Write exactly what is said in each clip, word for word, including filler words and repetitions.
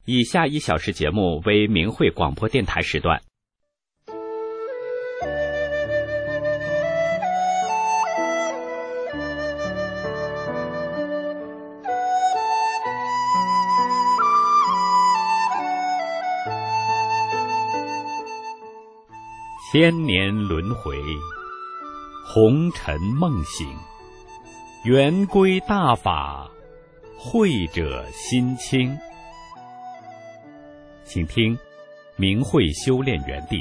以下一小时节目为明慧广播电台时段。千年轮回，红尘梦醒，圆归大法，慧者心清。请听明慧修炼园地。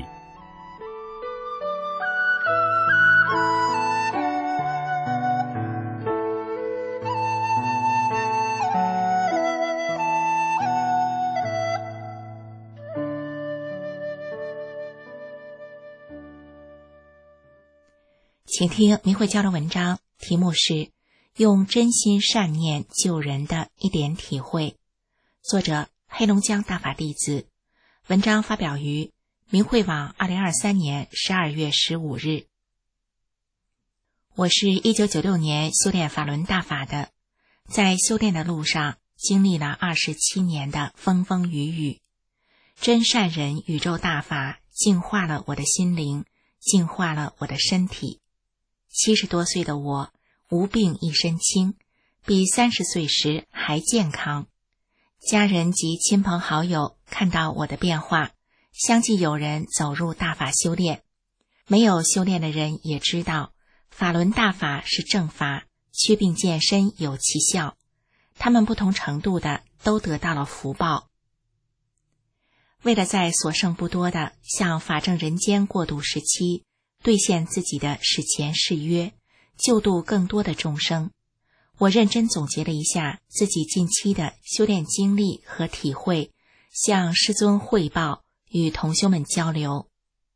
请听明慧教的文章，题目是用真心善念救人的一点体会，作者黑龙江大法弟子，文章发表于明慧网二零二三年十二月十五日。我是一九九六年修炼法轮大法的，在修炼的路上经历了二十七年的风风雨雨，真善人宇宙大法净化了我的心灵，净化了我的身体。七十多岁的我无病一身轻，比三十岁时还健康。家人及亲朋好友看到我的变化，相继有人走入大法修炼。没有修炼的人也知道，法轮大法是正法，祛病健身有其效。他们不同程度的都得到了福报。为了在所剩不多的向法正人间过渡时期兑现自己的誓前誓约，救度更多的众生，我认真总结了一下自己近期的修炼经历和体会，向师尊汇报，与同修们交流。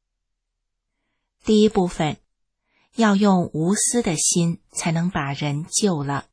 第一部分，要用无私的心才能把人救了。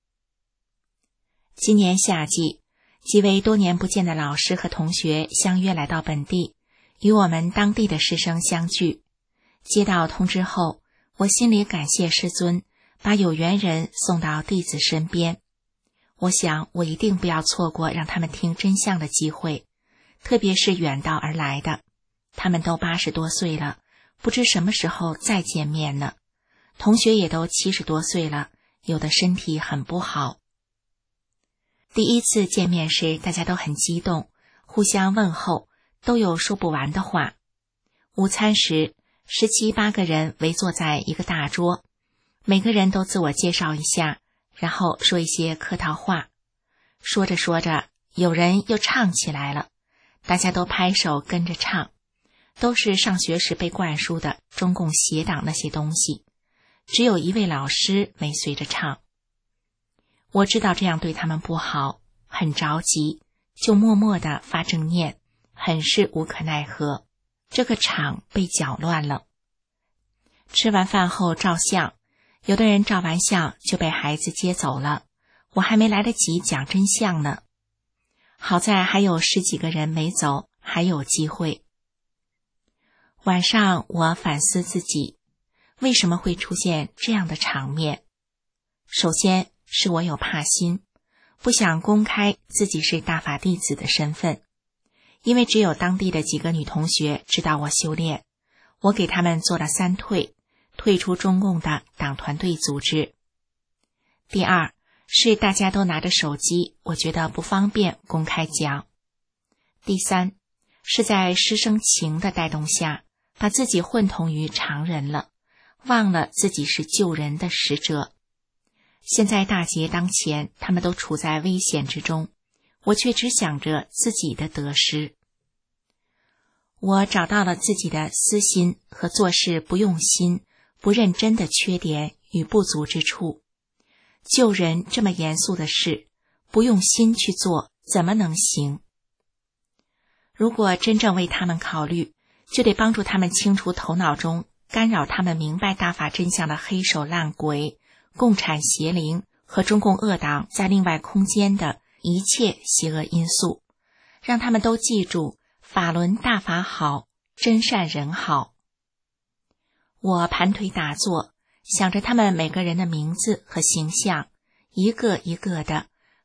今年夏季，几位多年不见的老师和同学相约来到本地，与我们当地的师生相聚。接到通知后，我心里感谢师尊，把有缘人送到弟子身边。我想我一定不要错过让他们听真相的机会，特别是远道而来的，他们都八十多岁了，不知什么时候再见面了。同学也都七十多岁了，有的身体很不好。第一次见面时，大家都很激动，互相问候，都有说不完的话。午餐时，十七八个人围坐在一个大桌，每个人都自我介绍一下，然后说一些客套话。说着说着，有人又唱起来了，大家都拍手跟着唱，都是上学时被灌输的中共邪党那些东西，只有一位老师没随着唱。我知道这样对他们不好，很着急，就默默地发正念，很是无可奈何。这个场被搅乱了。吃完饭后照相，有的人照完相就被孩子接走了，我还没来得及讲真相呢。好在还有十几个人没走，还有机会。晚上我反思自己，为什么会出现这样的场面？首先是我有怕心，不想公开自己是大法弟子的身份。因为只有当地的几个女同学知道我修炼，我给他们做了三退，退出中共的党团队组织。第二是大家都拿着手机，我觉得不方便公开讲。第三是在师生情的带动下，把自己混同于常人了，忘了自己是救人的使者。现在大劫当前，他们都处在危险之中，我却只想着自己的得失。我找到了自己的私心和做事不用心、不认真的缺点与不足之处。救人这么严肃的事，不用心去做，怎么能行？如果真正为他们考虑，就得帮助他们清除头脑中干扰他们明白大法真相的黑手烂鬼、共产邪灵和中共恶党在另外空间的一切邪恶因素，让他们都记住法轮大法好，真善人好。我盘腿打坐，想着他们每个人的名字和形象，一个一个的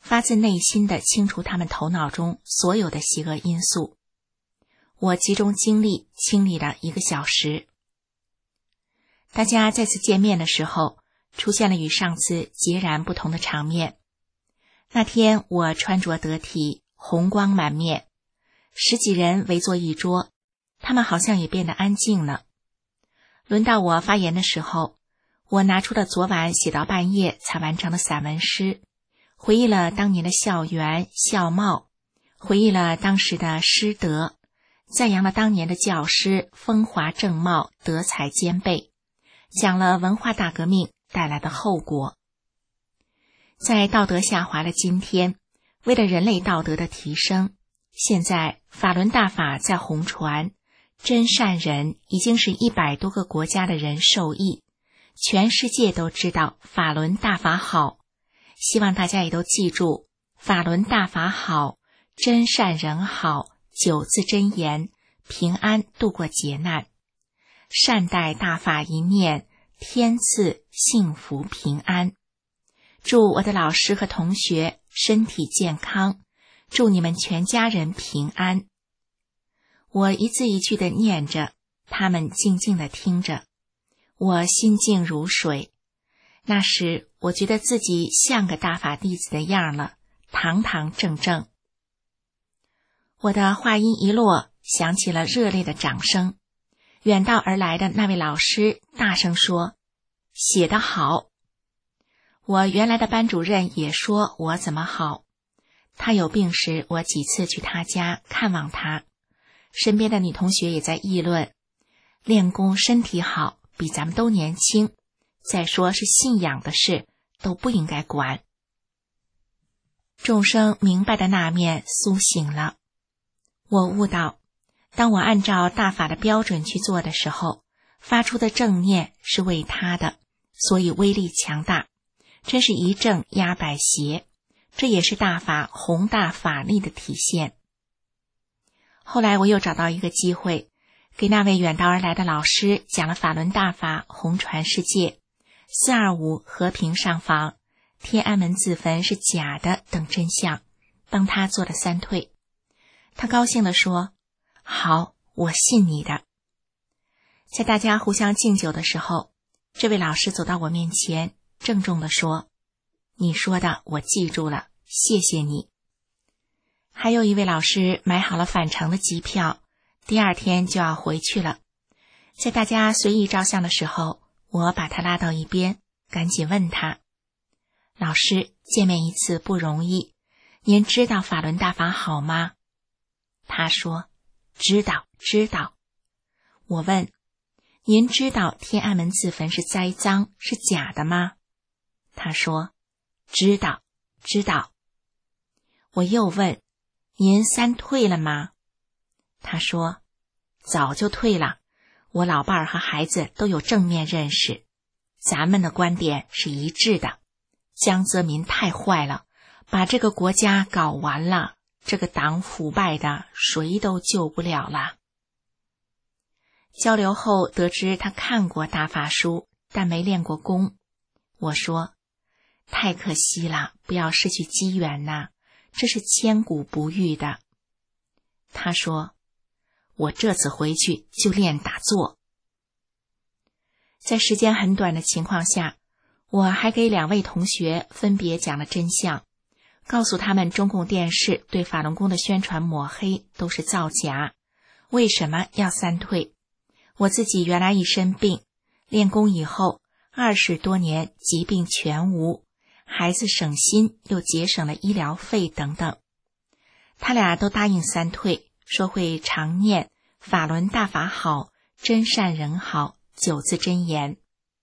发自内心地清除他们头脑中所有的邪恶因素。我集中精力清理了一个小时。大家再次见面的时候，出现了与上次截然不同的场面。那天我穿着得体，红光满面，十几人围坐一桌，他们好像也变得安静了。轮到我发言的时候，我拿出了昨晚写到半夜才完成的散文诗，回忆了当年的校园校貌，回忆了当时的师德，赞扬了当年的教师风华正茂，德才兼备，讲了文化大革命带来的后果。在道德下滑的今天，为了人类道德的提升，现在法轮大法在红传，真善人已经是一百多个国家的人受益，全世界都知道法轮大法好。希望大家也都记住，法轮大法好，真善人好，九字真言，平安度过劫难。善待大法一念，天赐幸福平安。祝我的老师和同学身体健康，祝你们全家人平安。我一字一句地念着，他们静静地听着，我心静如水。那时我觉得自己像个大法弟子的样了，堂堂正正。我的话音一落，响起了热烈的掌声。远道而来的那位老师大声说：“写得好！”我原来的班主任也说我怎么好。他有病时，我几次去他家看望他。身边的女同学也在议论，练功身体好，比咱们都年轻。再说是信仰的事，都不应该管。众生明白的那面苏醒了。我悟到，当我按照大法的标准去做的时候，发出的正念是为他的，所以威力强大，真是一正压百邪，这也是大法宏大法力的体现。后来我又找到一个机会，给那位远道而来的老师讲了法轮大法红传世界，四二五和平上访，天安门自焚是假的等真相，帮他做了三退。他高兴地说：“好，我信你的。”在大家互相敬酒的时候，这位老师走到我面前，郑重地说：“你说的我记住了，谢谢你。”还有一位老师买好了返程的机票，第二天就要回去了。在大家随意照相的时候，我把他拉到一边，赶紧问他：“老师，见面一次不容易，您知道法轮大法好吗？”他说：“知道，知道。”我问：“您知道天安门自焚是栽赃，是假的吗？”他说：“知道，知道。”我又问：“您三退了吗？”他说：“早就退了，我老伴儿和孩子都有正面认识，咱们的观点是一致的。江泽民太坏了，把这个国家搞完了，这个党腐败的，谁都救不了了。”交流后得知他看过大法书，但没练过功。我说：“太可惜了，不要失去机缘呐，这是千古不遇的。”他说：“我这次回去就练打坐。”在时间很短的情况下，我还给两位同学分别讲了真相，告诉他们中共电视对法轮功的宣传抹黑都是造假，为什么要三退。我自己原来一身病，练功以后二十多年疾病全无，孩子省心，又节省了医疗费等等。他俩都答应三退，说会常念法轮大法好，真善人好，九字真言。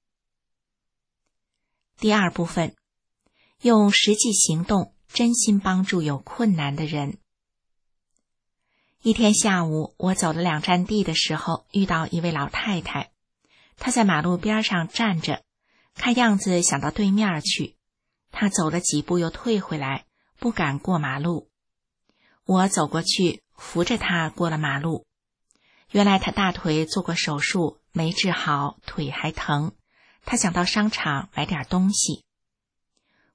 第二部分，用实际行动真心帮助有困难的人。一天下午，我走了两站地的时候，遇到一位老太太，她在马路边上站着，看样子想到对面去。她走了几步又退回来，不敢过马路。我走过去，扶着她过了马路。原来她大腿做过手术，没治好，腿还疼。她想到商场买点东西。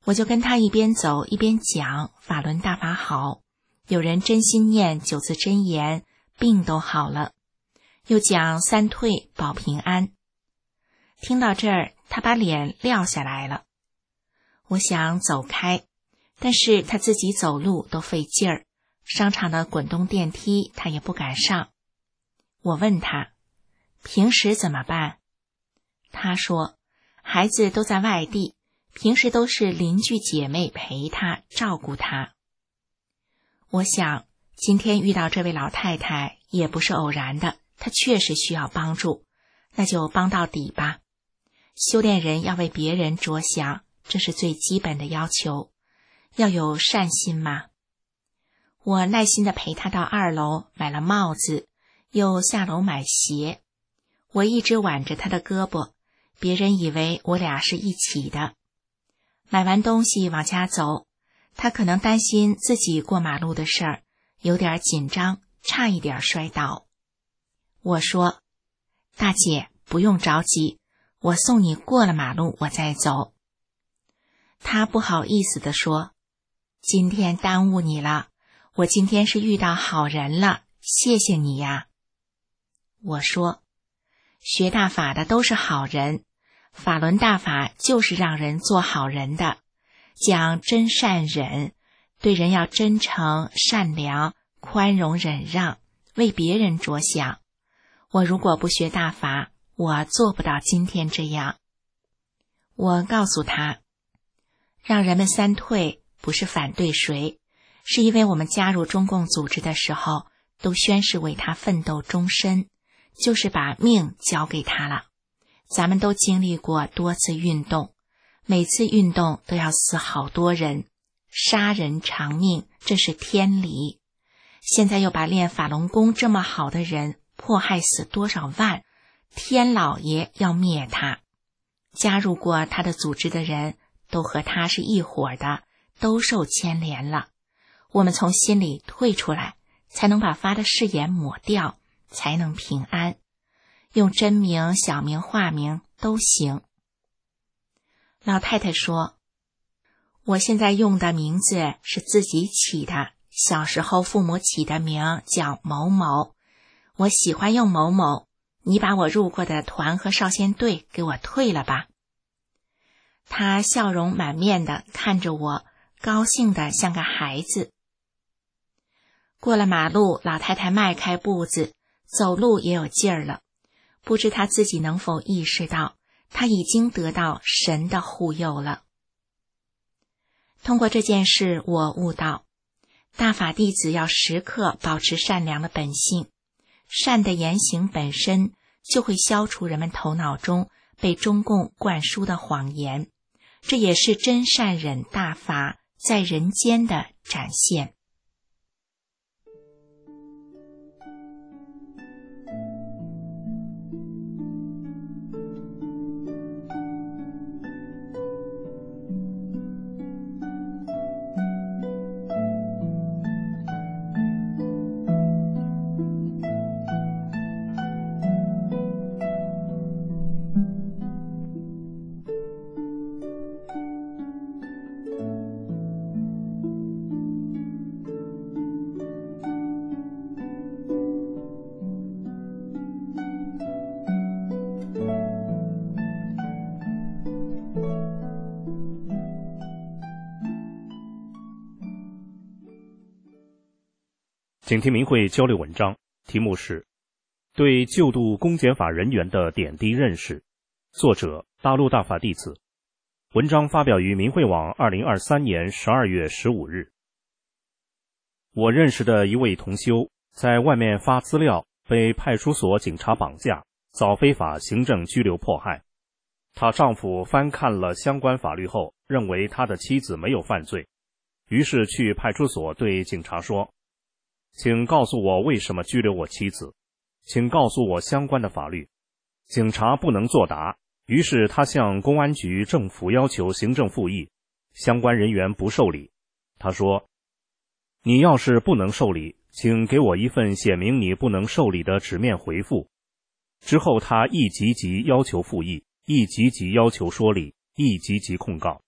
我就跟他一边走一边讲法轮大法好，有人真心念九字真言，病都好了，又讲三退保平安。听到这儿，他把脸撂下来了。我想走开，但是他自己走路都费劲儿，商场的滚动电梯他也不敢上。我问他，平时怎么办？他说，孩子都在外地，平时都是邻居姐妹陪他照顾他。我想今天遇到这位老太太也不是偶然的，她确实需要帮助，那就帮到底吧。修炼人要为别人着想，这是最基本的要求，要有善心嘛。我耐心地陪她到二楼买了帽子，又下楼买鞋。我一直挽着她的胳膊，别人以为我俩是一起的。买完东西往家走，她可能担心自己过马路的事儿，有点紧张，差一点摔倒。我说，大姐不用着急，我送你过了马路我再走。她不好意思地说，今天耽误你了，我今天是遇到好人了，谢谢你呀。我说，学大法的都是好人，法轮大法就是让人做好人的，讲真善忍，对人要真诚善良宽容忍让，为别人着想。我如果不学大法，我做不到今天这样。我告诉他，让人们三退不是反对谁，是因为我们加入中共组织的时候都宣誓为他奋斗终身，就是把命交给他了。咱们都经历过多次运动，每次运动都要死好多人，杀人偿命，这是天理。现在又把练法轮功这么好的人迫害死多少万，天老爷要灭他。加入过他的组织的人都和他是一伙的，都受牵连了。我们从心里退出来，才能把发的誓言抹掉，才能平安。用真名小名化名都行。老太太说，我现在用的名字是自己起的，小时候父母起的名叫某某，我喜欢用某某，你把我入过的团和少先队给我退了吧。她笑容满面的看着我，高兴的像个孩子。过了马路，老太太迈开步子，走路也有劲儿了。不知她自己能否意识到，她已经得到神的护佑了。通过这件事，我悟到，大法弟子要时刻保持善良的本性，善的言行本身就会消除人们头脑中被中共灌输的谎言，这也是真善忍大法在人间的展现。 请听明慧交流文章，题目是对救度公检法人员的点滴认识，作者大陆大法弟子。文章发表于明慧网二零二三年十二月十五日。我认识的一位同修在外面发资料，被派出所警察绑架，遭非法行政拘留迫害。她丈夫翻看了相关法律后，认为他的妻子没有犯罪，于是去派出所对警察说，请告诉我为什么拘留我妻子，请告诉我相关的法律。警察不能作答，于是他向公安局政府要求行政复议，相关人员不受理。他说，你要是不能受理，请给我一份写明你不能受理的纸面回复。之后他一级级要求复议，一级级要求说理，一级级控告。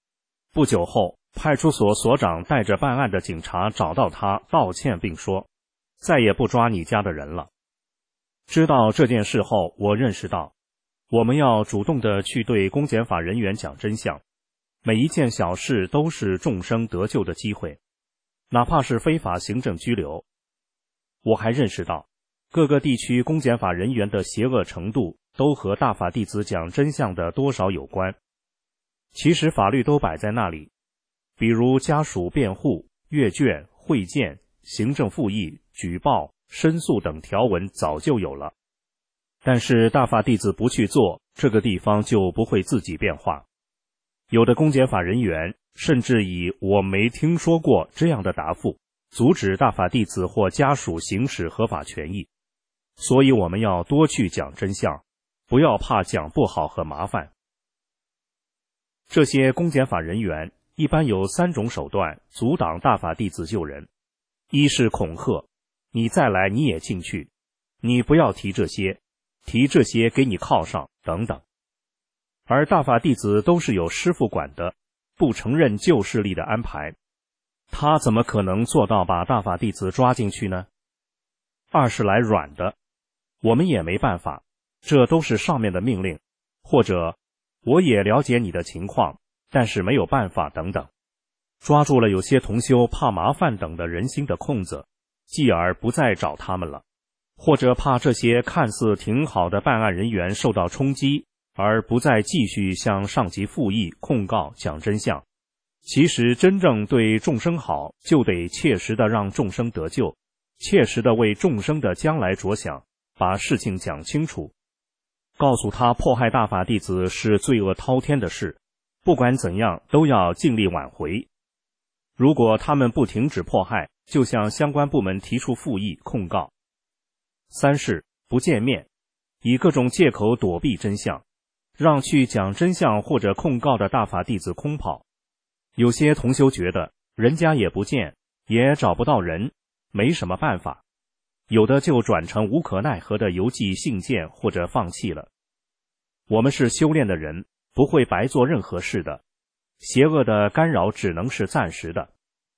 不久后，派出所所长带着办案的警察找到他道歉，并说再也不抓你家的人了。知道这件事后，我认识到我们要主动地去对公检法人员讲真相，每一件小事都是众生得救的机会，哪怕是非法行政拘留。我还认识到各个地区公检法人员的邪恶程度都和大法弟子讲真相的多少有关。其实法律都摆在那里，比如家属辩护、阅卷、会见、行政复议、举报、申诉等条文早就有了。但是大法弟子不去做，这个地方就不会自己变化。有的公检法人员甚至以我没听说过这样的答复，阻止大法弟子或家属行使合法权益。所以我们要多去讲真相，不要怕讲不好和麻烦。这些公检法人员一般有三种手段阻挡大法弟子救人：一是恐吓，你再来你也进去，你不要提这些，提这些给你铐上等等。而大法弟子都是有师父管的，不承认旧势力的安排，他怎么可能做到把大法弟子抓进去呢？二是来软的，我们也没办法，这都是上面的命令，或者我也了解你的情况，但是没有办法等等，抓住了有些同修怕麻烦等的人心的空子，继而不再找他们了，或者怕这些看似挺好的办案人员受到冲击，而不再继续向上级复议、控告、讲真相。其实真正对众生好，就得切实的让众生得救，切实的为众生的将来着想，把事情讲清楚，告诉他迫害大法弟子是罪恶滔天的事，不管怎样都要尽力挽回。如果他们不停止迫害，就向相关部门提出复议控告。三是不见面，以各种借口躲避真相，让去讲真相或者控告的大法弟子空跑。有些同修觉得人家也不见，也找不到人，没什么办法，有的就转成无可奈何的邮寄信件或者放弃了。我们是修炼的人，不会白做任何事的，邪恶的干扰只能是暂时的。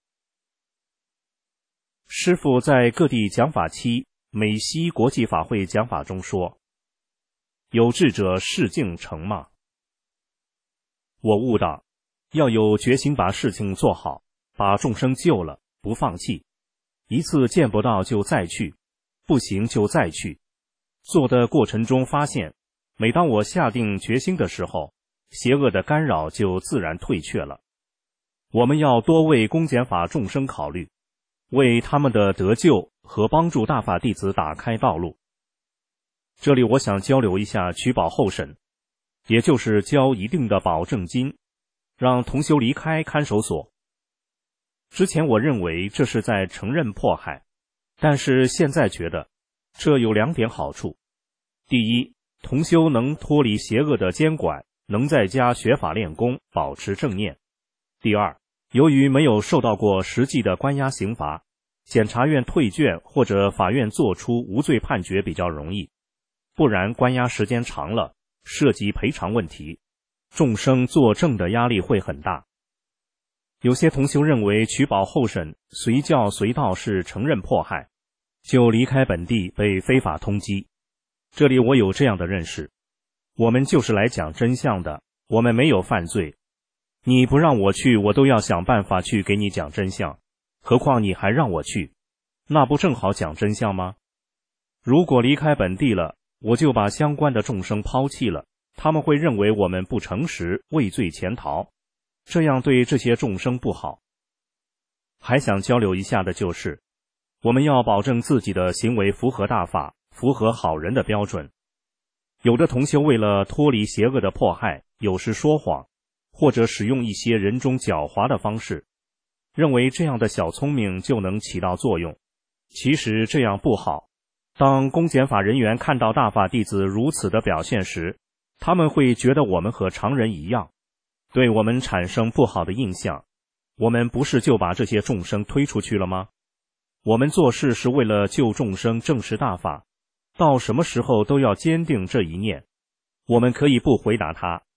师父在各地讲法期美西国际法会讲法中说，有志者事竟成嘛。我悟到要有决心把事情做好，把众生救了，不放弃，一次见不到就再去，不行就再去。做的过程中发现，每当我下定决心的时候，邪恶的干扰就自然退却了。我们要多为公检法众生考虑，为他们的得救和帮助大法弟子打开道路。这里我想交流一下取保候审，也就是交一定的保证金，让同修离开看守所。之前我认为这是在承认迫害，但是现在觉得这有两点好处。第一，同修能脱离邪恶的监管，能在家学法练功，保持正念。第二，由于没有受到过实际的关押刑罚，检察院退卷或者法院作出无罪判决比较容易，不然关押时间长了，涉及赔偿问题，众生作证的压力会很大。有些同修认为取保候审随叫随到是承认迫害，就离开本地被非法通缉。这里我有这样的认识，我们就是来讲真相的，我们没有犯罪，你不让我去，我都要想办法去给你讲真相，何况你还让我去，那不正好讲真相吗？如果离开本地了，我就把相关的众生抛弃了，他们会认为我们不诚实，畏罪潜逃，这样对这些众生不好。还想交流一下的就是，我们要保证自己的行为符合大法，符合好人的标准。有的同修为了脱离邪恶的迫害，有时说谎，或者使用一些人中狡猾的方式，认为这样的小聪明就能起到作用。其实这样不好。当公检法人员看到大法弟子如此的表现时，他们会觉得我们和常人一样，对我们产生不好的印象。我们不是就把这些众生推出去了吗？我们做事是为了救众生，证实大法，到什么时候都要坚定这一念。我们可以不回答他，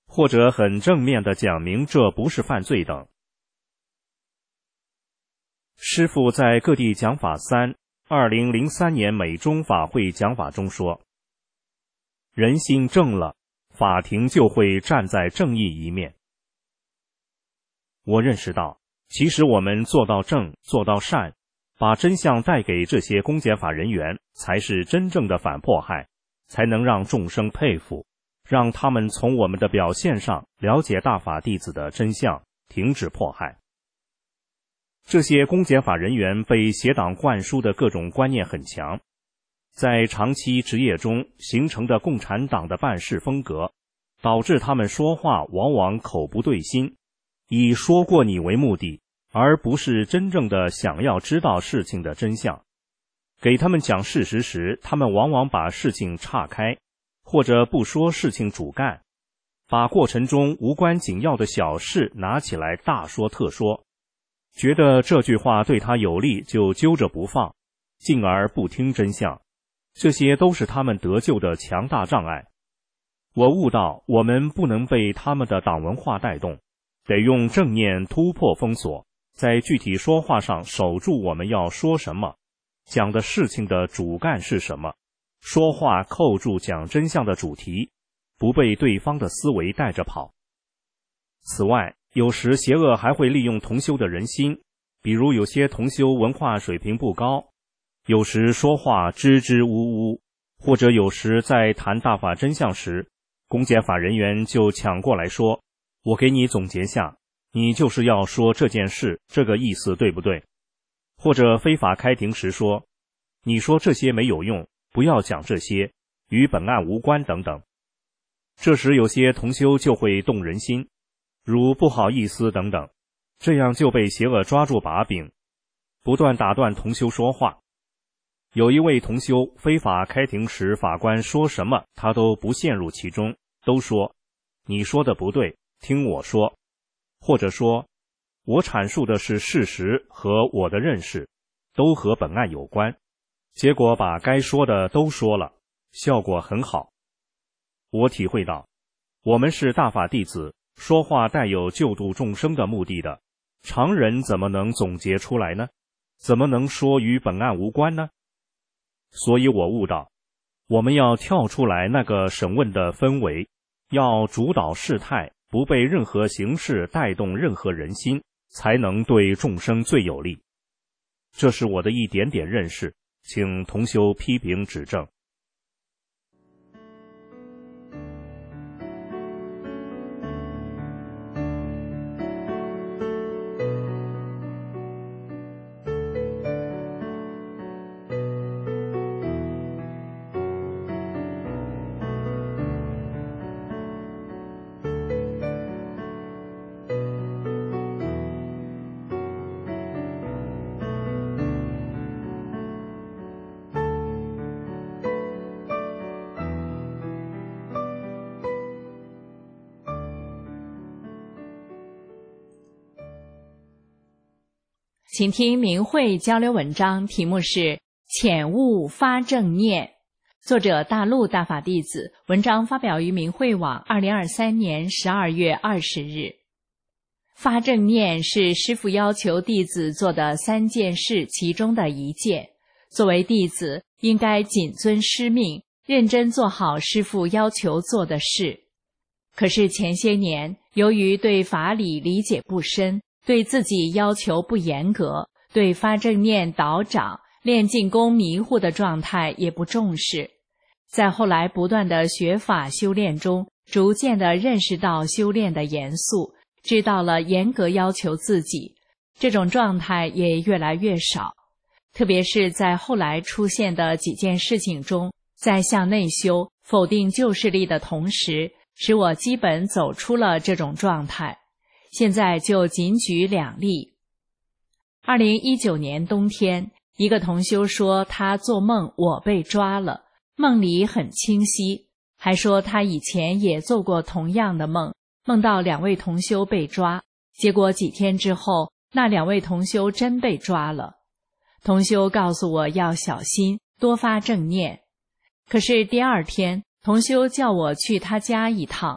或者很正面地讲明这不是犯罪等。师父在各地讲法三二零零三年美中法会讲法中说，人心正了，法庭就会站在正义一面。我认识到，其实我们做到正，做到善，把真相带给这些公检法人员，才是真正的反迫害，才能让众生佩服，让他们从我们的表现上了解大法弟子的真相，停止迫害。这些公检法人员被邪党灌输的各种观念很强，在长期职业中形成的共产党的办事风格，导致他们说话往往口不对心，以说过你为目的，而不是真正的想要知道事情的真相。给他们讲事实时，他们往往把事情岔开，或者不说事情主干，把过程中无关紧要的小事拿起来大说特说，觉得这句话对他有利就揪着不放，进而不听真相。这些都是他们得救的强大障碍。我悟到，我们不能被他们的党文化带动，得用正念突破封锁，在具体说话上守住我们要说什么，讲的事情的主干是什么，说话扣住讲真相的主题，不被对方的思维带着跑。此外，有时邪恶还会利用同修的人心，比如有些同修文化水平不高，有时说话支支吾吾，或者有时在谈大法真相时，公检法人员就抢过来说，我给你总结下，你就是要说这件事，这个意思对不对？或者非法开庭时说，你说这些没有用，不要讲这些，与本案无关等等。这时有些同修就会动人心，如不好意思等等，这样就被邪恶抓住把柄，不断打断同修说话。有一位同修非法开庭时，法官说什么他都不陷入其中，都说你说的不对，听我说，或者说我阐述的是事实和我的认识，都和本案有关，结果把该说的都说了，效果很好。我体会到，我们是大法弟子，说话带有救度众生的目的的，常人怎么能总结出来呢？怎么能说与本案无关呢？所以我悟到，我们要跳出来那个审问的氛围，要主导事态，不被任何形式带动任何人心，才能对众生最有利。这是我的一点点认识，请同修批评指正。 请听明慧交流文章，题目是浅悟发正念，作者大陆大法弟子，文章发表于明慧网二零二三年十二月二十日。发正念是师父要求弟子做的三件事其中的一件，作为弟子应该谨遵师命，认真做好师父要求做的事。可是前些年由于对法理理解不深，对自己要求不严格，对发正念导长、练静功迷糊的状态也不重视，在后来不断的学法修炼中，逐渐地认识到修炼的严肃，知道了严格要求自己，这种状态也越来越少。特别是在后来出现的几件事情中，在向内修、否定旧势力的同时，使我基本走出了这种状态。现在就仅举两例。二零一九年冬天，一个同修说他做梦我被抓了，梦里很清晰，还说他以前也做过同样的梦，梦到两位同修被抓，结果几天之后，那两位同修真被抓了。同修告诉我要小心，多发正念。可是第二天，同修叫我去他家一趟，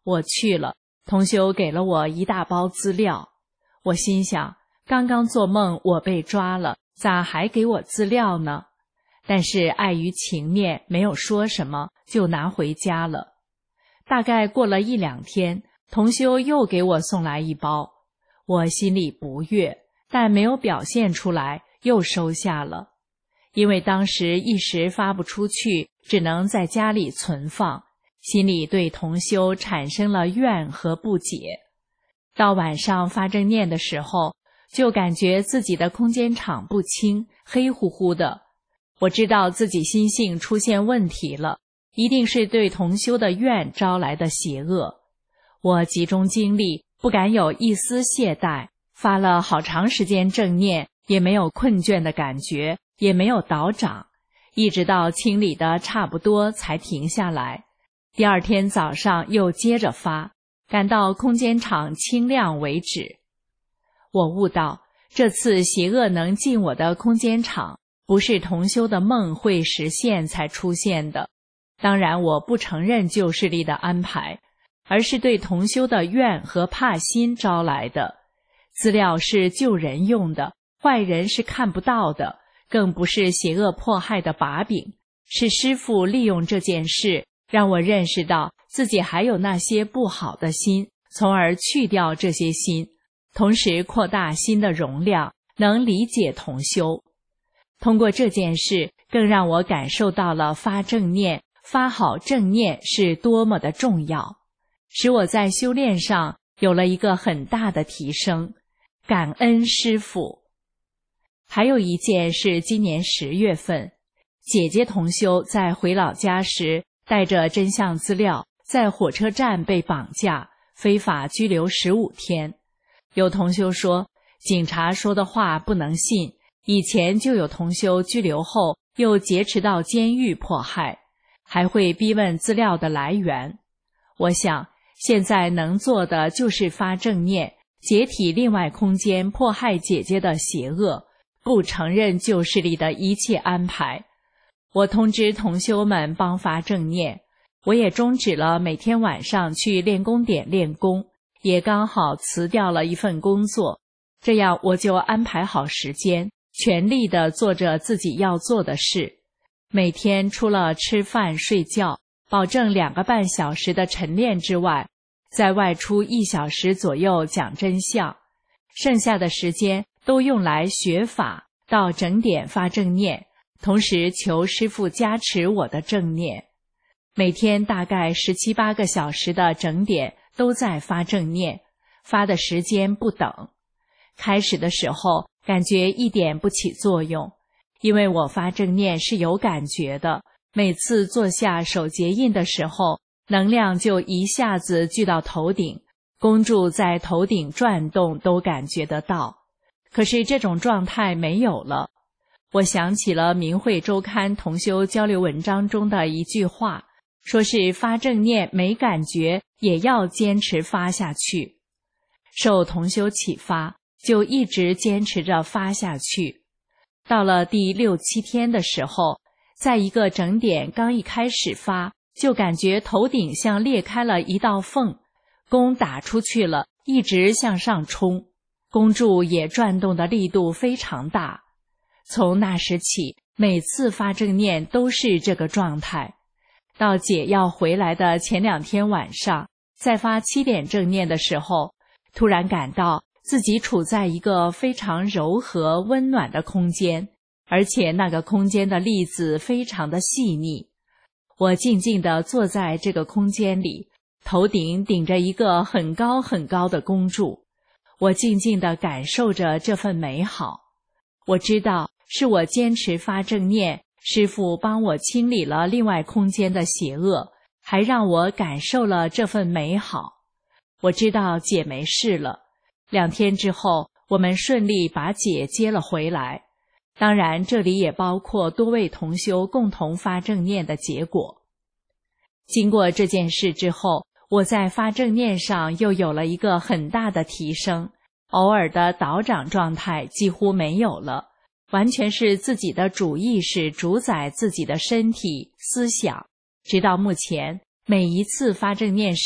我去了，同修给了我一大包资料。我心想，刚刚做梦我被抓了，咋还给我资料呢？但是碍于情面，没有说什么，就拿回家了。大概过了一两天，同修又给我送来一包，我心里不悦，但没有表现出来，又收下了。因为当时一时发不出去，只能在家里存放，心里对同修产生了怨和不解。到晚上发正念的时候，就感觉自己的空间场不清，黑乎乎的。我知道自己心性出现问题了，一定是对同修的怨招来的邪恶。我集中精力，不敢有一丝懈怠，发了好长时间正念，也没有困倦的感觉，也没有倒掌，一直到清理的差不多才停下来。第二天早上又接着发，感到空间场清亮为止。我悟到，这次邪恶能进我的空间场，不是同修的梦会实现才出现的。当然我不承认旧势力的安排，而是对同修的怨和怕心招来的。资料是救人用的，坏人是看不到的，更不是邪恶迫害的把柄，是师父利用这件事让我认识到自己还有那些不好的心，从而去掉这些心，同时扩大心的容量，能理解同修。通过这件事，更让我感受到了发正念，发好正念是多么的重要，使我在修炼上有了一个很大的提升。感恩师父。还有一件是今年十月份，姐姐同修在回老家时，带着真相资料，在火车站被绑架，非法拘留十五天。有同修说，警察说的话不能信，以前就有同修拘留后又劫持到监狱迫害，还会逼问资料的来源。我想，现在能做的就是发正念，解体另外空间迫害姐姐的邪恶，不承认旧势力的一切安排。我通知同修们帮发正念，我也终止了每天晚上去练功点练功，也刚好辞掉了一份工作，这样我就安排好时间，全力地做着自己要做的事。每天除了吃饭睡觉，保证两个半小时的晨练之外，再外出一小时左右讲真相，剩下的时间都用来学法，到整点发正念，同时求师父加持我的正念。每天大概十七八个小时的整点都在发正念，发的时间不等。开始的时候感觉一点不起作用，因为我发正念是有感觉的，每次做下手结印的时候，能量就一下子聚到头顶，弓柱在头顶转动都感觉得到。可是这种状态没有了。我想起了明慧周刊同修交流文章中的一句话，说是发正念没感觉也要坚持发下去。受同修启发，就一直坚持着发下去。到了第六七天的时候，在一个整点刚一开始发，就感觉头顶像裂开了一道缝，弓打出去了，一直向上冲，弓柱也转动的力度非常大。从那时起，每次发正念都是这个状态。到姐要回来的前两天晚上，在发七点正念的时候，突然感到自己处在一个非常柔和温暖的空间，而且那个空间的粒子非常的细腻。我静静地坐在这个空间里，头顶顶着一个很高很高的弓柱，我静静地感受着这份美好。我知道是我坚持发正念，师父帮我清理了另外空间的邪恶，还让我感受了这份美好。我知道姐没事了。两天之后，我们顺利把姐接了回来。当然，这里也包括多位同修共同发正念的结果。经过这件事之后，我在发正念上又有了一个很大的提升，偶尔的倒掌状态几乎没有了，完全是自己的主意识主宰自己的身体、思想。直到目前，每一次发正念时，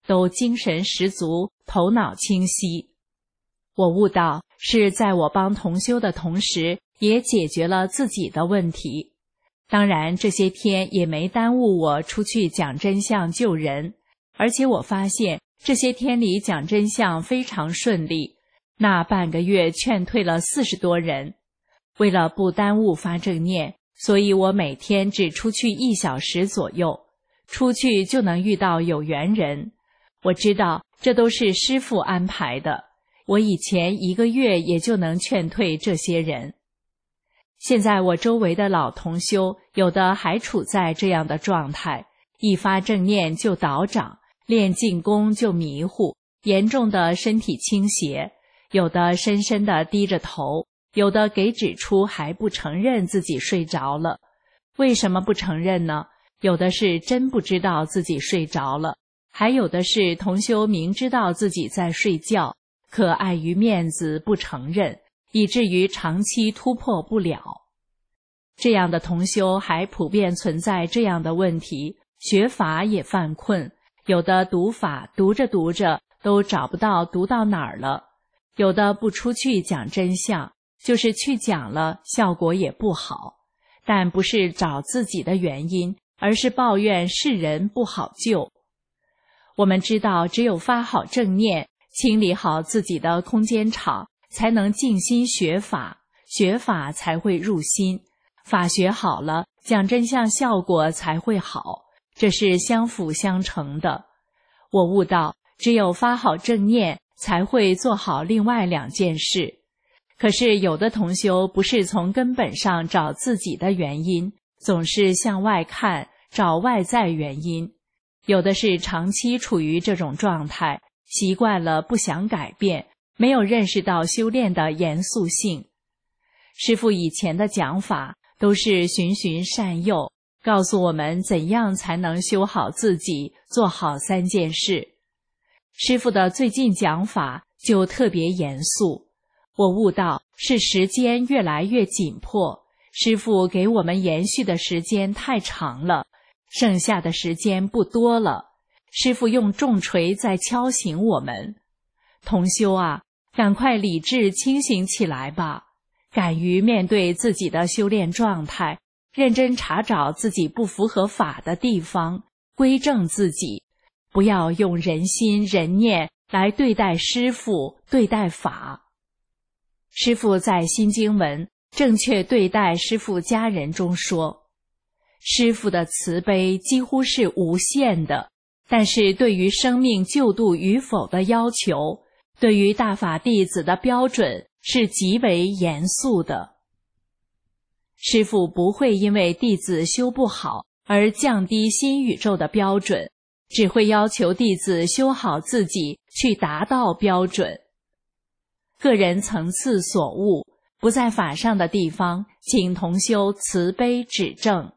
都精神十足，头脑清晰。我悟到，是在我帮同修的同时，也解决了自己的问题。当然，这些天也没耽误我出去讲真相救人，而且我发现这些天里讲真相非常顺利，那半个月劝退了四十多人。为了不耽误发正念，所以我每天只出去一小时左右，出去就能遇到有缘人。我知道这都是师父安排的，我以前一个月也就能劝退这些人。现在我周围的老同修，有的还处在这样的状态，一发正念就倒掌，练静功就迷糊，严重的身体倾斜，有的深深地低着头，有的给指出还不承认自己睡着了。为什么不承认呢？有的是真不知道自己睡着了，还有的是同修明知道自己在睡觉，可碍于面子不承认，以至于长期突破不了。这样的同修还普遍存在这样的问题，学法也犯困，有的读法读着读着都找不到读到哪儿了，有的不出去讲真相，就是去讲了效果也不好，但不是找自己的原因，而是抱怨世人不好救。我们知道，只有发好正念，清理好自己的空间场，才能静心学法，学法才会入心，法学好了，讲真相效果才会好，这是相辅相成的。我悟到，只有发好正念，才会做好另外两件事。可是有的同修不是从根本上找自己的原因，总是向外看，找外在原因。有的是长期处于这种状态，习惯了不想改变，没有认识到修炼的严肃性。师父以前的讲法都是循循善诱，告诉我们怎样才能修好自己，做好三件事。师父的最近讲法就特别严肃，我悟到是时间越来越紧迫，师父给我们延续的时间太长了，剩下的时间不多了，师父用重锤在敲醒我们。同修啊，赶快理智清醒起来吧，敢于面对自己的修炼状态，认真查找自己不符合法的地方，归正自己，不要用人心人念来对待师父，对待法。师父在新经文正确对待师父家人中说，师父的慈悲几乎是无限的，但是对于生命救度与否的要求，对于大法弟子的标准是极为严肃的。师父不会因为弟子修不好而降低新宇宙的标准，只会要求弟子修好自己，去达到标准。个人层次所悟，不在法上的地方，请同修慈悲指正。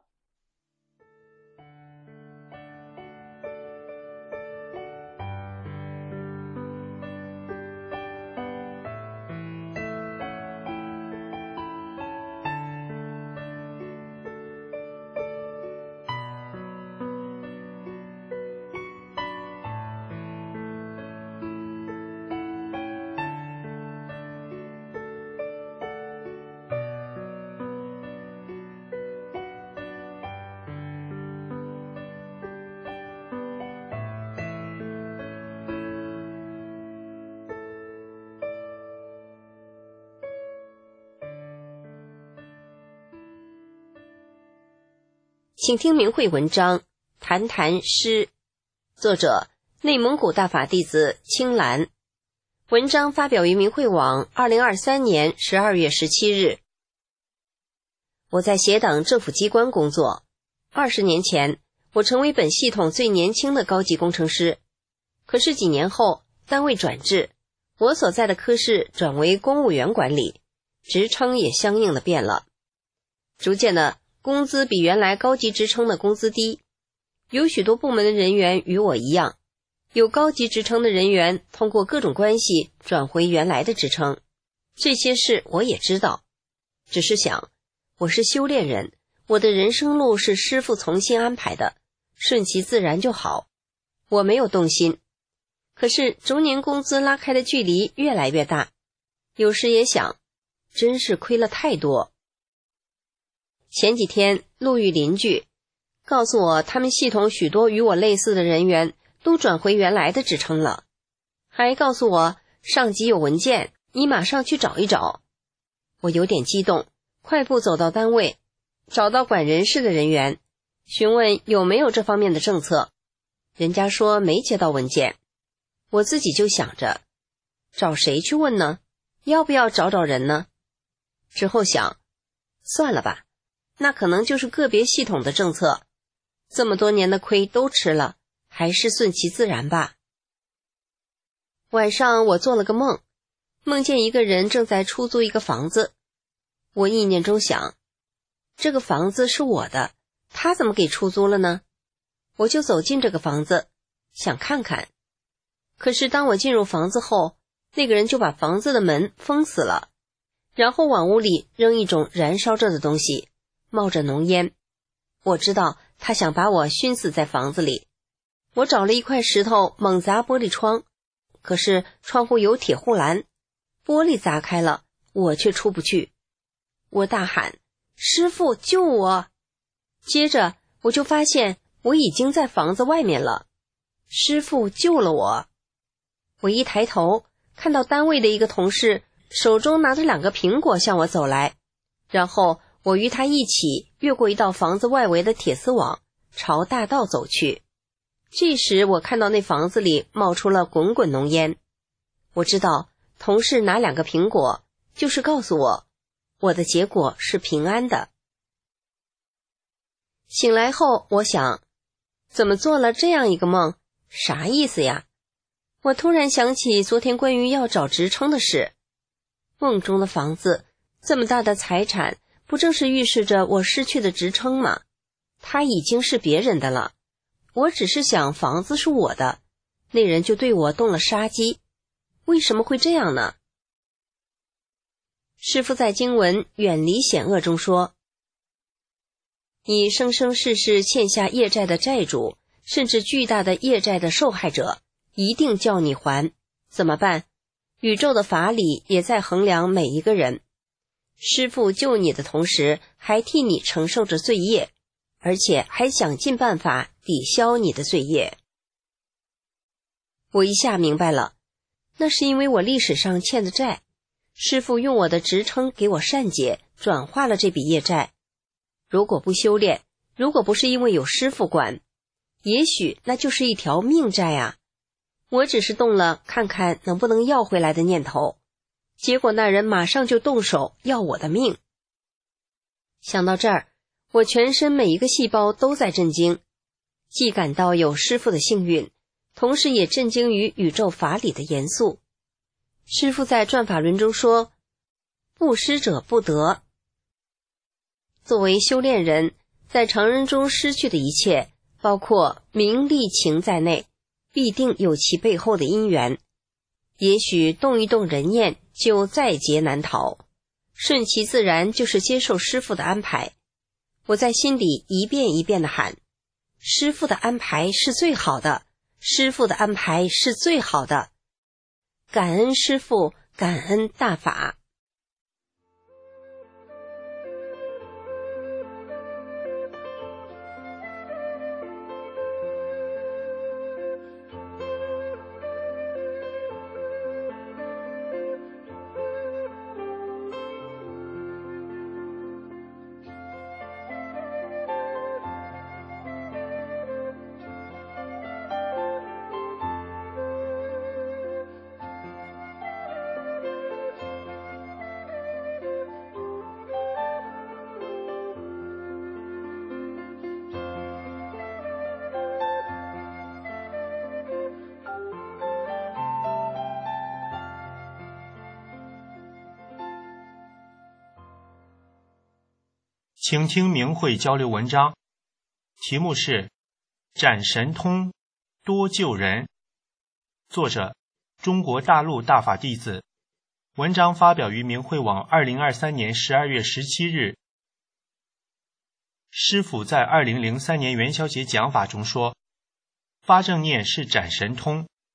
请听明慧文章《谈谈诗》，作者内蒙古大法弟子青兰。文章发表于明慧网二零二三年十二月十七日。我在协等政府机关工作，二十年前我成为本系统最年轻的高级工程师。可是几年后单位转制，我所在的科室转为公务员管理，职称也相应的变了。逐渐的工资比原来高级职称的工资低，有许多部门的人员与我一样，有高级职称的人员通过各种关系转回原来的职称，这些事我也知道，只是想，我是修炼人，我的人生路是师父重新安排的，顺其自然就好。我没有动心， 可是逐年工资拉开的距离越来越大，有时也想，真是亏了太多。前几天路遇邻居，告诉我他们系统许多与我类似的人员都转回原来的职称了，还告诉我上级有文件，你马上去找一找。我有点激动，快步走到单位，找到管人事的人员，询问有没有这方面的政策。人家说没接到文件。我自己就想着，找谁去问呢？要不要找找人呢？之后想，算了吧，那可能就是个别系统的政策，这么多年的亏都吃了，还是顺其自然吧。晚上我做了个梦，梦见一个人正在出租一个房子。我意念中想，这个房子是我的，他怎么给出租了呢？我就走进这个房子，想看看。可是当我进入房子后，那个人就把房子的门封死了，然后往屋里扔一种燃烧着的东西，冒着浓烟。我知道他想把我熏死在房子里。我找了一块石头猛砸玻璃窗，可是窗户有铁护栏，玻璃砸开了，我却出不去。我大喊，师父救我！接着我就发现我已经在房子外面了，师父救了我。我一抬头，看到单位的一个同事手中拿着两个苹果向我走来，然后我与他一起越过一道房子外围的铁丝网，朝大道走去。这时我看到那房子里冒出了滚滚浓烟。我知道同事拿两个苹果就是告诉我，我的结果是平安的。醒来后我想，怎么做了这样一个梦，啥意思呀？我突然想起昨天关于要找职称的事。梦中的房子，这么大的财产，不正是预示着我失去的职称吗？它已经是别人的了，我只是想房子是我的，那人就对我动了杀机。为什么会这样呢？师父在经文《远离险恶》中说，你生生世世欠下业债的债主，甚至巨大的业债的受害者，一定叫你还。怎么办？宇宙的法理也在衡量每一个人。师父救你的同时，还替你承受着罪业，而且还想尽办法抵消你的罪业。我一下明白了，那是因为我历史上欠的债，师父用我的职称给我善解，转化了这笔业债。如果不修炼，如果不是因为有师父管，也许那就是一条命债啊。我只是动了看看能不能要回来的念头，结果那人马上就动手要我的命。想到这儿，我全身每一个细胞都在震惊，既感到有师父的幸运，同时也震惊于宇宙法理的严肃。师父在转法轮中说，不施者不得。作为修炼人，在常人中失去的一切，包括名利情在内，必定有其背后的因缘。也许动一动人念，就在劫难逃。顺其自然就是接受师父的安排。我在心里一遍一遍地喊，师父的安排是最好的，师父的安排是最好的。感恩师父，感恩大法。 请听明慧交流文章，题目是展神通，多救人。作者中国大陆大法弟子。文章发表于明慧网二零二三年十二月十七日。师父在二零零三年元宵节讲法中说，发正念是展神通，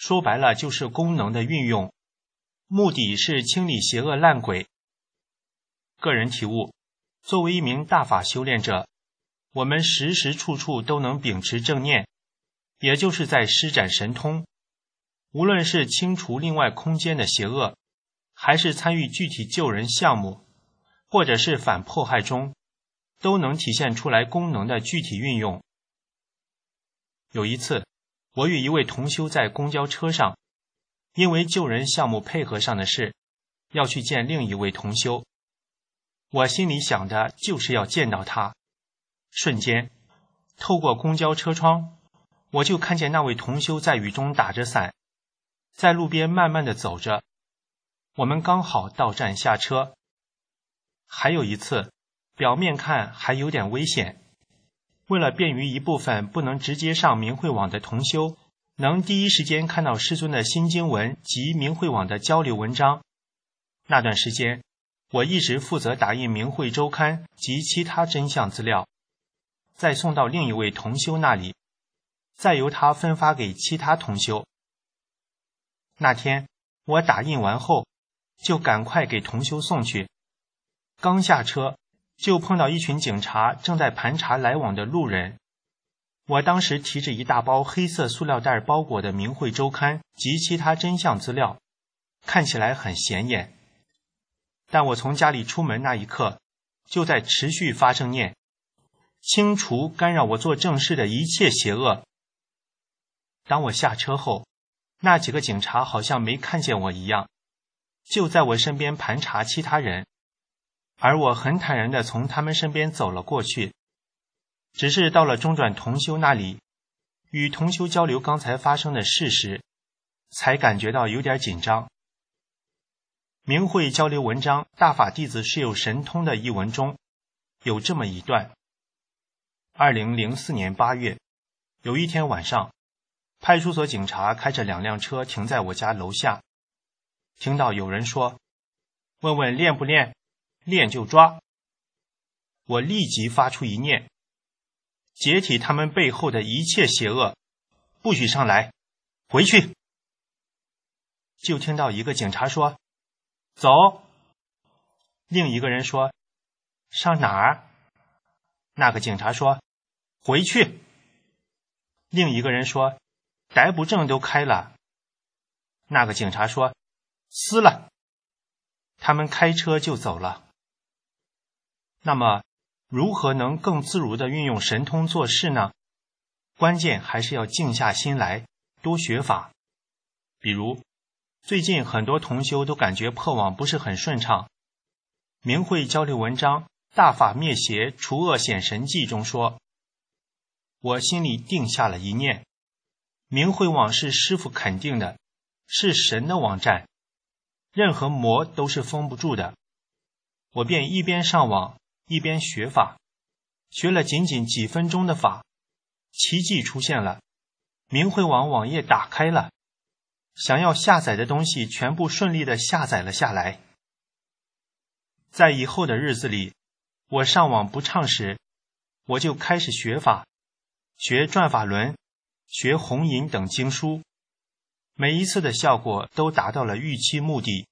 说白了就是功能的运用，目的是清理邪恶烂鬼。个人体悟，作为一名大法修炼者，我们时时处处都能秉持正念，也就是在施展神通。无论是清除另外空间的邪恶，还是参与具体救人项目，或者是反迫害中，都能体现出来功能的具体运用。有一次，我与一位同修在公交车上，因为救人项目配合上的事，要去见另一位同修。我心里想的就是要见到他。瞬间，透过公交车窗，我就看见那位同修在雨中打着伞，在路边慢慢地走着。我们刚好到站下车。还有一次，表面看还有点危险，为了便于一部分不能直接上明慧网的同修能第一时间看到师尊的新经文及明慧网的交流文章，那段时间我一直负责打印明慧周刊及其他真相资料，再送到另一位同修那里，再由他分发给其他同修。那天我打印完后就赶快给同修送去，刚下车就碰到一群警察正在盘查来往的路人。我当时提着一大包黑色塑料袋包裹的明慧周刊及其他真相资料，看起来很显眼。但我从家里出门那一刻，就在持续发生念，清除干扰我做正事的一切邪恶。当我下车后，那几个警察好像没看见我一样，就在我身边盘查其他人，而我很坦然地从他们身边走了过去。只是到了中转同修那里，与同修交流刚才发生的事时，才感觉到有点紧张。明慧交流文章大法弟子是有神通的一文中有这么一段：二零零四年八月，有一天晚上，派出所警察开着两辆车停在我家楼下，听到有人说，问问练不练，练就抓。我立即发出一念，解体他们背后的一切邪恶，不许上来，回去。就听到一个警察说，走。另一个人说，上哪儿？那个警察说，回去。另一个人说，逮捕证都开了。那个警察说，撕了。他们开车就走了。那么如何能更自如地运用神通做事呢？关键还是要静下心来，多学法。比如最近很多同修都感觉破网不是很顺畅。明慧交流文章大法灭邪除恶显神记中说，我心里定下了一念，明慧网是师父肯定的，是神的网站，任何魔都是封不住的。我便一边上网一边学法，学了仅仅几分钟的法，奇迹出现了，明慧网网页打开了，想要下载的东西全部顺利地下载了下来。在以后的日子里，我上网不畅时，我就开始学法，学转法轮，学红引等经书，每一次的效果都达到了预期目的。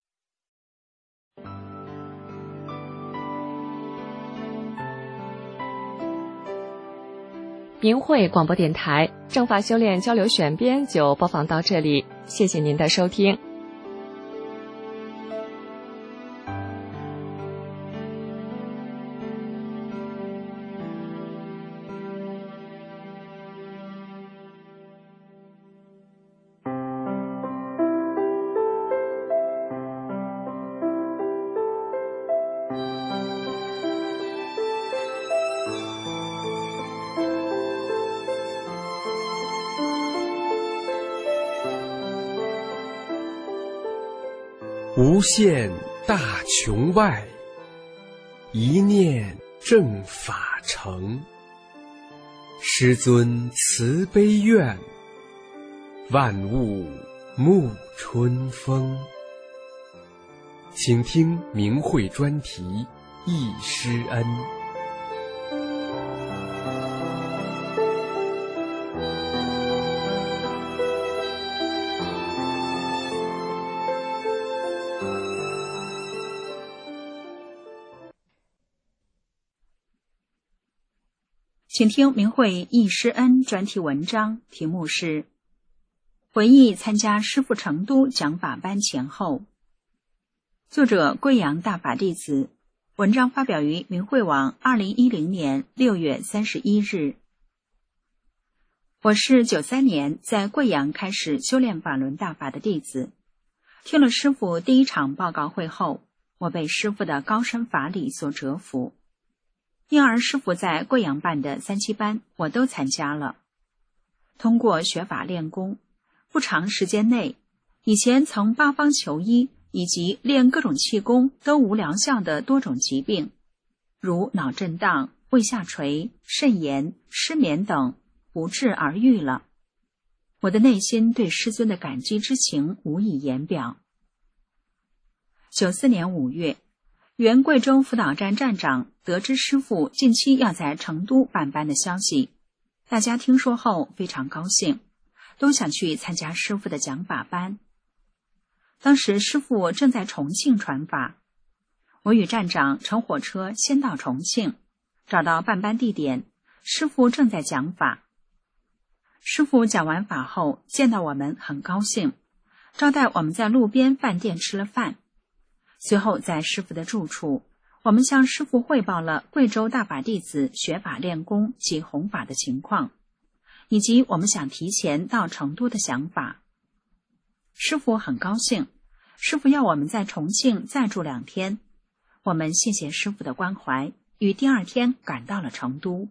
明慧广播电台正法修炼交流选编就播放到这里，谢谢您的收听。 无限大穹外，一念正法成。师尊慈悲愿，万物沐春风。请听明慧专题忆师恩。 请听明慧忆师恩专题文章，题目是回忆参加师父成都讲法班前后。作者贵阳大法弟子，文章发表于明慧网二零一零年六月三十一日。我是九三年在贵阳开始修炼法轮大法的弟子，听了师父第一场报告会后，我被师父的高深法理所折服，因而师父在贵阳办的三期班我都参加了。通过学法练功，不长时间内，以前曾八方求医以及练各种气功都无疗效的多种疾病，如脑震荡、胃下垂、肾炎、失眠等，不治而愈了。我的内心对师尊的感激之情无以言表。九四年五月，原贵州辅导站站长得知师父近期要在成都办班的消息，大家听说后非常高兴，都想去参加师父的讲法班。当时师父正在重庆传法，我与站长乘火车先到重庆，找到办班地点，师父正在讲法。师父讲完法后见到我们很高兴，招待我们在路边饭店吃了饭。随后在师父的住处，我们向师父汇报了贵州大法弟子学法练功及弘法的情况，以及我们想提前到成都的想法。师父很高兴，师父要我们在重庆再住两天，我们谢谢师父的关怀，于第二天赶到了成都。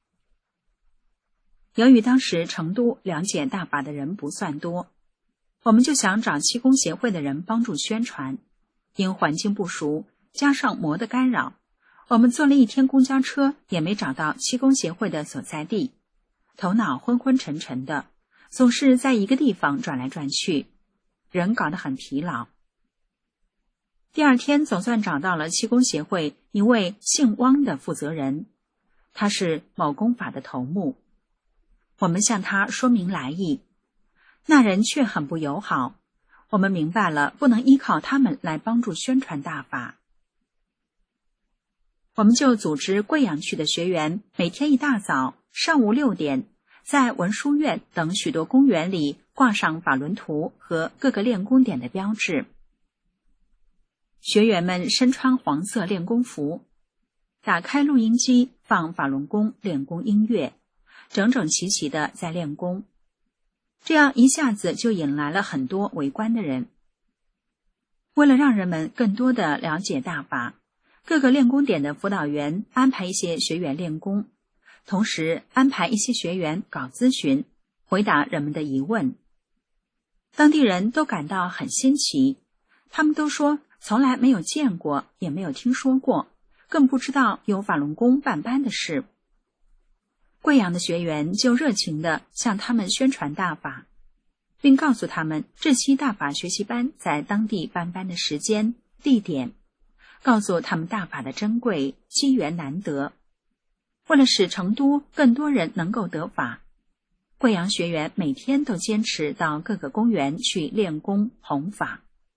由于当时成都了解大法的人不算多，我们就想找气功协会的人帮助宣传，因环境不熟，加上魔的干扰，我们坐了一天公交车也没找到气功协会的所在地，头脑昏昏沉沉的，总是在一个地方转来转去，人搞得很疲劳。第二天总算找到了气功协会一位姓汪的负责人，他是某功法的头目。我们向他说明来意，那人却很不友好，我们明白了不能依靠他们来帮助宣传大法。我们就组织贵阳区的学员每天一大早上午六点，在文殊院等许多公园里挂上法轮图和各个练功点的标志。学员们身穿黄色练功服，打开录音机放法轮功练功音乐，整整齐齐的在练功，这样一下子就引来了很多围观的人。为了让人们更多的了解大法，各个练功点的辅导员安排一些学员练功，同时安排一些学员搞咨询，回答人们的疑问。当地人都感到很新奇，他们都说从来没有见过，也没有听说过，更不知道有法轮功办班的事。贵阳的学员就热情地向他们宣传大法，并告诉他们这期大法学习班在当地办班的时间、地点，告诉他们大法的珍贵，机缘难得。为了使成都更多人能够得法，贵阳学员每天都坚持到各个公园去练功弘法。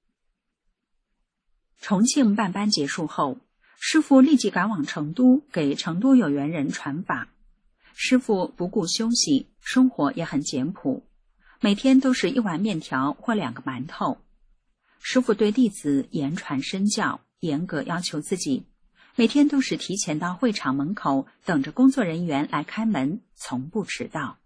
重庆办班结束后，师父立即赶往成都，给成都有缘人传法。师父不顾休息，生活也很简朴，每天都是一碗面条或两个馒头。师父对弟子言传身教，严格要求自己，每天都是提前到会场门口等着工作人员来开门，从不迟到。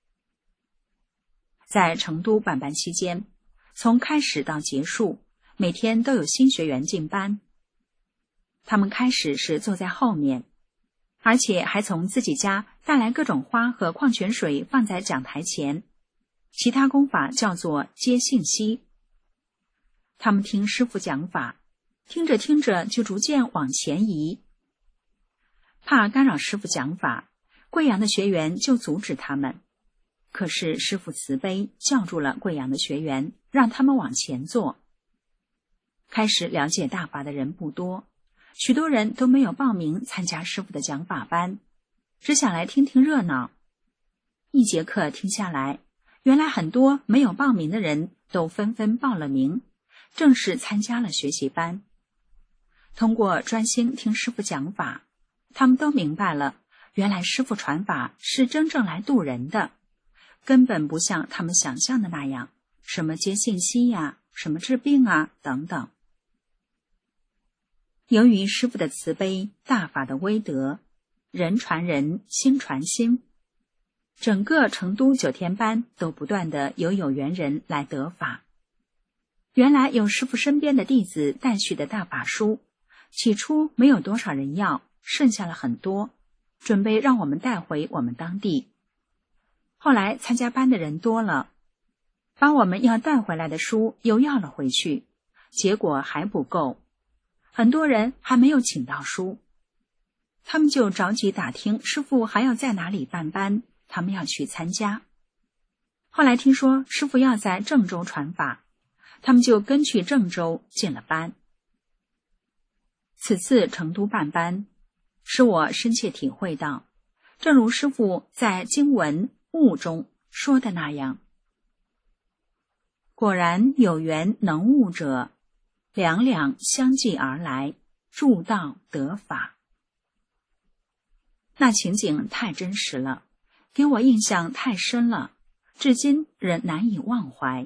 在成都办班期间，从开始到结束，每天都有新学员进班。他们开始是坐在后面，而且还从自己家带来各种花和矿泉水放在讲台前，其他功法叫做接信息。他们听师父讲法，听着听着就逐渐往前移。怕干扰师父讲法，贵阳的学员就阻止他们，可是师父慈悲，叫住了贵阳的学员，让他们往前坐。开始了解大法的人不多，许多人都没有报名参加师父的讲法班，只想来听听热闹。一节课听下来，原来很多没有报名的人都纷纷报了名，正式参加了学习班。通过专心听师父讲法，他们都明白了原来师父传法是真正来渡人的，根本不像他们想象的那样，什么接信息呀，什么治病啊等等。由于师父的慈悲，大法的威德，人传人，心传心，整个成都九天班都不断的有有缘人来得法。原来有师父身边的弟子带续的大法书，起初没有多少人要，剩下了很多，准备让我们带回我们当地。后来参加班的人多了，把我们要带回来的书又要了回去，结果还不够，很多人还没有请到书。他们就着急打听师父还要在哪里办班，他们要去参加。后来听说师父要在郑州传法，他们就跟去郑州进了班。此次成都办班，使我深切体会到，正如师父在经文悟中说的那样，果然有缘能悟者，两两相继而来，助道得法。那情景太真实了，给我印象太深了，至今仍难以忘怀。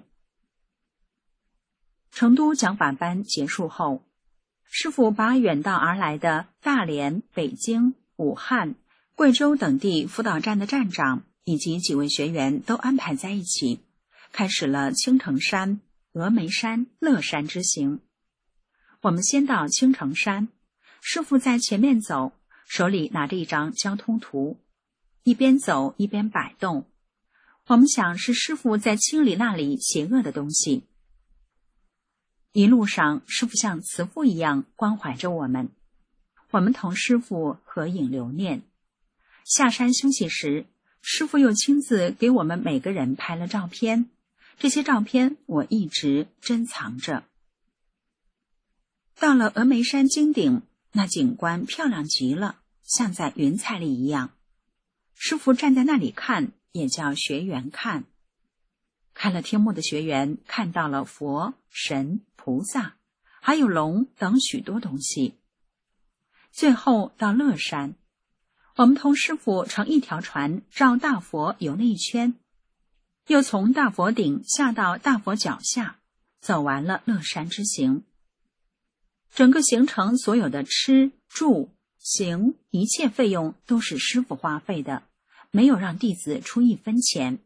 成都讲法班结束后，师父把远道而来的大连、北京、武汉、贵州等地辅导站的站长以及几位学员都安排在一起，开始了青城山、峨眉山、乐山之行。我们先到青城山，师父在前面走，手里拿着一张交通图，一边走一边摆动。我们想是师父在清理那里邪恶的东西。一路上，师父像慈父一样关怀着我们，我们同师父合影留念。下山休息时，师父又亲自给我们每个人拍了照片，这些照片我一直珍藏着。到了峨眉山金顶，那景观漂亮极了，像在云彩里一样。师父站在那里看，也叫学员看。开了天目的学员看到了佛、神、菩萨，还有龙等许多东西。最后到乐山，我们同师父乘一条船绕大佛游了一圈，又从大佛顶下到大佛脚下，走完了乐山之行。整个行程所有的吃、住、行一切费用都是师父花费的，没有让弟子出一分钱。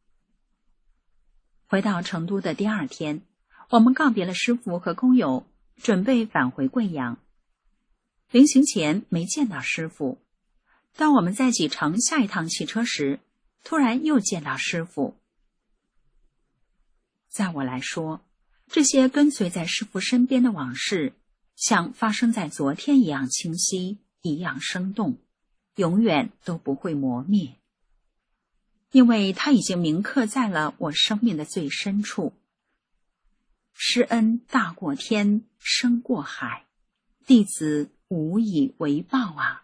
回到成都的第二天，我们告别了师父和工友，准备返回贵阳。临行前没见到师父，当我们在启程下一趟汽车时，突然又见到师父。在我来说，这些跟随在师父身边的往事，像发生在昨天一样清晰，一样生动，永远都不会磨灭。因为它已经铭刻在了我生命的最深处。师恩大过天，深过海，弟子无以为报啊！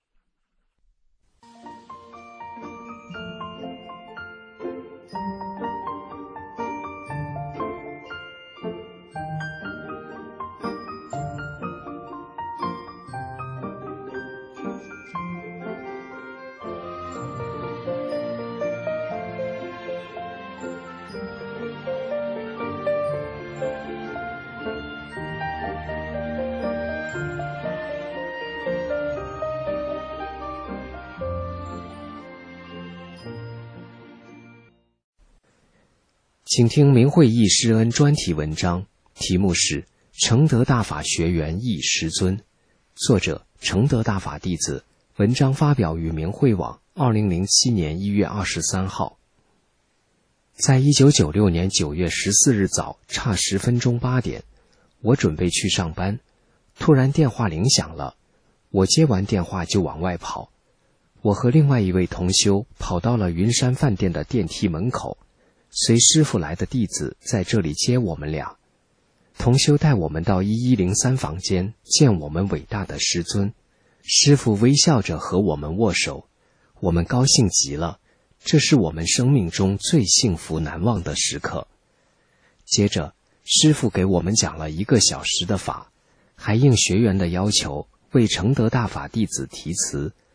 请听明慧忆师恩专题文章，题目是《承德大法学员忆师尊》，作者承德大法弟子，文章发表于明慧网，二零零七年一月二十三号。在一九九六年九月十四日早差十分钟八点，我准备去上班，突然电话铃响了，我接完电话就往外跑。我和另外一位同修跑到了云山饭店的电梯门口，随师父来的弟子在这里接我们俩。同修带我们到一一零三房间见我们伟大的师尊，师父微笑着和我们握手，我们高兴极了，这是我们生命中最幸福难忘的时刻。接着师父给我们讲了一个小时的法，还应学员的要求为承德大法弟子题词，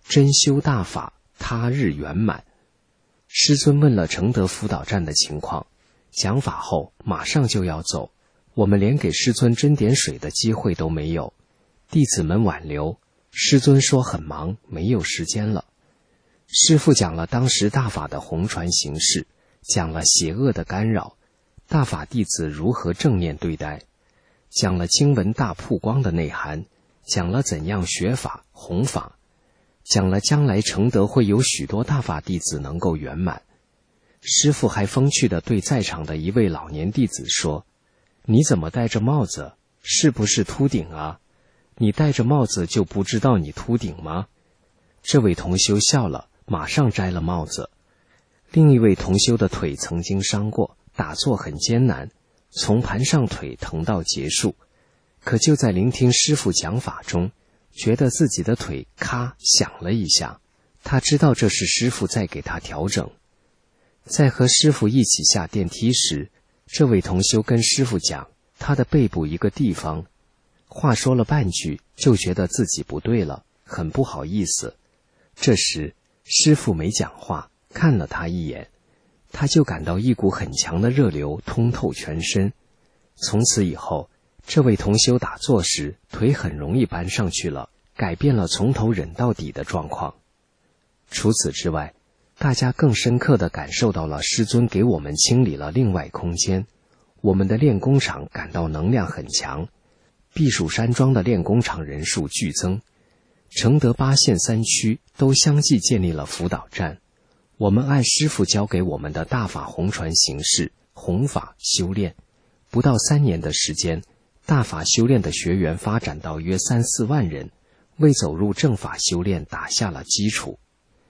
真修大法，他日圆满。师尊问了承德辅导站的情况，讲法后马上就要走，我们连给师尊斟点水的机会都没有。弟子们挽留，师尊说很忙，没有时间了。师父讲了当时大法的弘传形式，讲了邪恶的干扰，大法弟子如何正念对待，讲了经文大曝光的内涵，讲了怎样学法弘法，讲了将来承德会有许多大法弟子能够圆满。师父还风趣地对在场的一位老年弟子说，你怎么戴着帽子？是不是秃顶啊？你戴着帽子就不知道你秃顶吗？这位同修笑了，马上摘了帽子。另一位同修的腿曾经伤过，打坐很艰难，从盘上腿疼到结束。可就在聆听师父讲法中，觉得自己的腿咔响了一下，他知道这是师父在给他调整。在和师父一起下电梯时，这位同修跟师父讲他的背部一个地方，话说了半句就觉得自己不对了，很不好意思。这时师父没讲话，看了他一眼，他就感到一股很强的热流通透全身。从此以后，这位同修打坐时腿很容易搬上去了，改变了从头忍到底的状况。除此之外，大家更深刻地感受到了师尊给我们清理了另外空间，我们的练功场感到能量很强，避暑山庄的练功场人数剧增，承德八县三区都相继建立了辅导站。我们按师父教给我们的大法弘传形式弘法修炼，不到三年的时间，大法修炼的学员发展到约三四万人，为走入正法修炼打下了基础。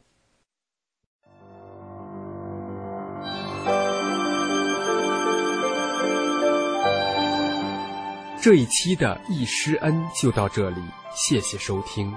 这一期的易师恩就到这里，谢谢收听。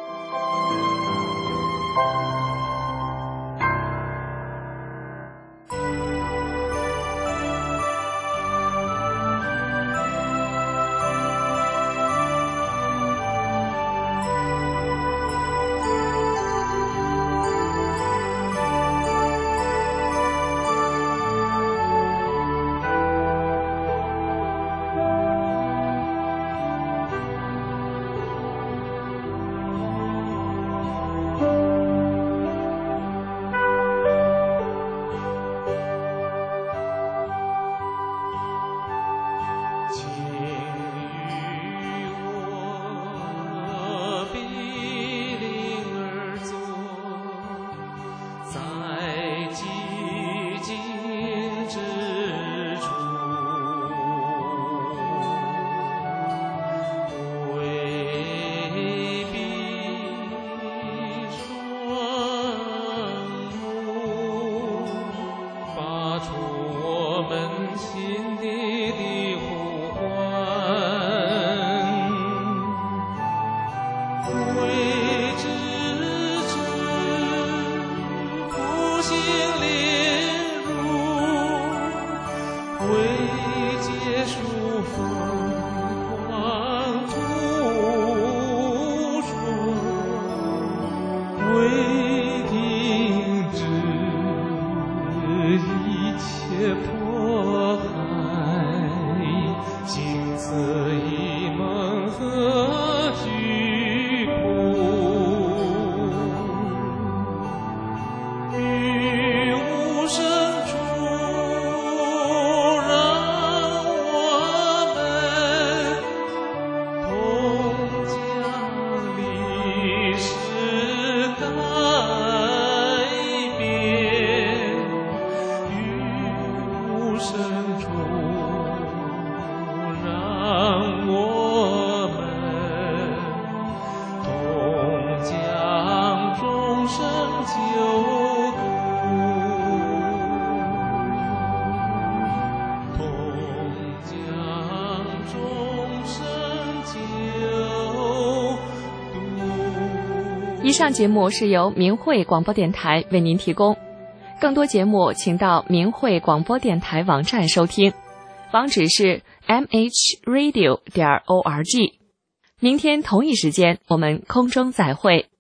以上节目是由明慧广播电台为您提供，更多节目请到明慧广播电台网站收听，网址是 m h radio 点 org。明天同一时间我们空中再会。